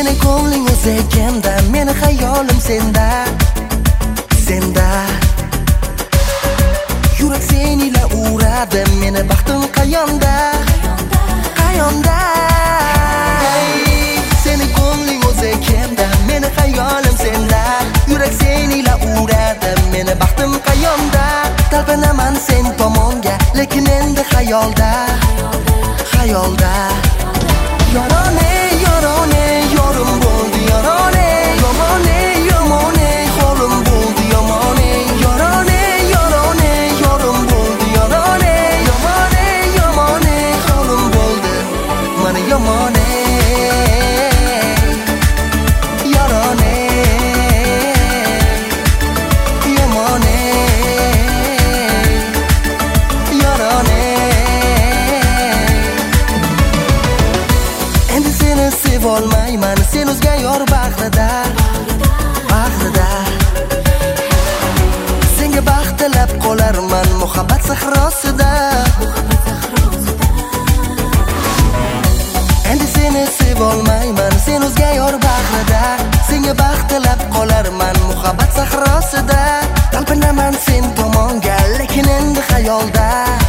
Seni ko'ngling o'zganda, meni xayolim senda, senda. Yurak senila uradi, meni baxtim qayonda, qayonda. Seni ko'ngling o'zganda, meni xayolim senda. Yurak senila uradi, meni baxtim qayonda. Talpinaman sen tomonga, lekin endi xayolda, xayolda. Yorone, yorone, yorim bo'ldi yorone. Yomone, yomone, holim bo'ldi yomone. Yorone, yorone, yorim bo'ldi yorone. Yomone, yomone, holim bo'ldi mana yomone. Yorone, yomone, yorone. Endi seni sevolmayman, sen o'zga yor bag'rida, bag'rida. Senga baxt tilab qolarman muhabbat sahrosida. Endi seni sevolmayman, sen o'zga yor bag'rida. Senga baxt tilab qolarman muhabbat sahrosida. Talpinaman sen tomonga, lekin endi xayolda.